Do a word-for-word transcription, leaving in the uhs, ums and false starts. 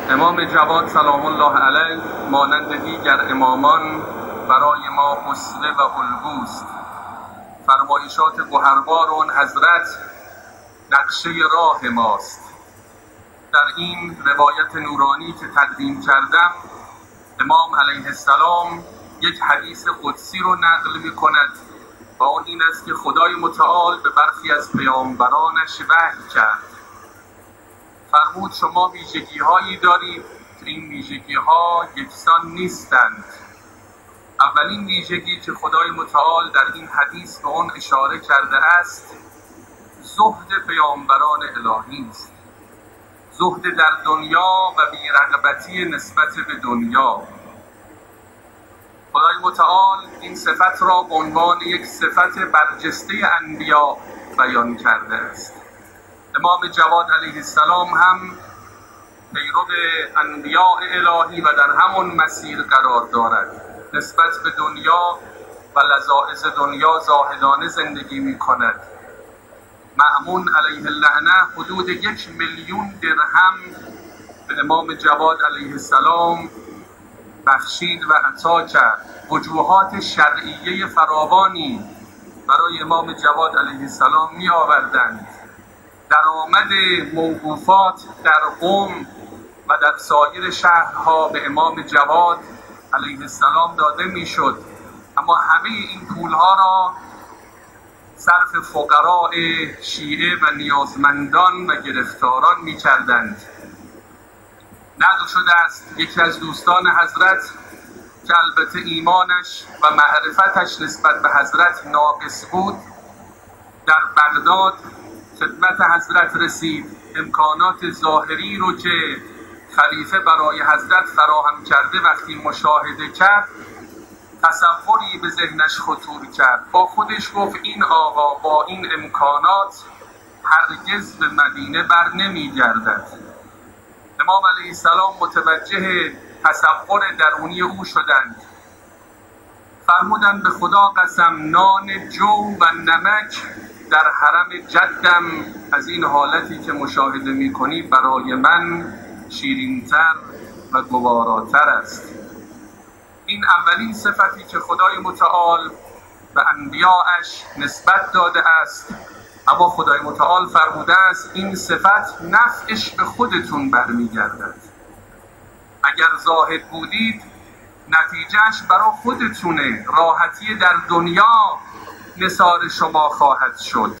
امام جواد سلام الله علیه مانند دیگر امامان برای ما اسوه و الگوست. فرمایشات گوهربار اون حضرت نقشه راه ماست. در این روایت نورانی که تقدیم کردم، امام علیه السلام یک حدیث قدسی رو نقل می کند و اون این است که خدای متعال به برخی از پیامبرانش وحی کرد. فرمود شما ویژگی هایی دارید که این ویژگی ها یکسان نیستند. اولین ویژگی که خدای متعال در این حدیث به اون اشاره کرده است زهد پیامبران الهی است. زهد در دنیا و بی‌رغبتی نسبت به دنیا. خدای متعال این صفت را به عنوان یک صفت برجسته انبیا بیان کرده است. امام جواد علیه السلام هم پیرو انبیاء الهی و در همون مسیر قرار دارد. نسبت به دنیا و لذائذ دنیا زاهدانه زندگی می کند. مأمون علیه اللعنه حدود یک میلیون درهم به امام جواد علیه السلام بخشید و عطا کرد. وجوهات شرعیه فراوانی برای امام جواد علیه السلام می آوردند. درآمد موقوفات در قم و در سایر شهرها به امام جواد علیه السلام داده می شد، اما همه این پولها را صرف فقراء شیعه و نیازمندان و گرفتاران می کردند. نقل شده است یکی از دوستان حضرت که البته ایمانش و معرفتش نسبت به حضرت ناقص بود، در بغداد خدمت حضرت رسید. امکانات ظاهری رو که خلیفه برای حضرت فراهم کرده وقتی مشاهده کرد، تصوری به ذهنش خطور کرد. با خودش گفت این آقا با این امکانات هرگز به مدینه بر نمی گردد. امام علیه السلام متوجه تصور درونی او شدند. فرمودند به خدا قسم نان جو و نمک در حرم جدم از این حالتی که مشاهده می کنی برای من شیرین‌تر و گواراتر است. این اولین صفتی که خدای متعال به انبیاءش نسبت داده است، اما خدای متعال فرموده است این صفت نفعش به خودتون برمیگردد. اگر زاهد بودید نتیجهش برای خودتونه، راحتی در دنیا نثار شما خواهد شد.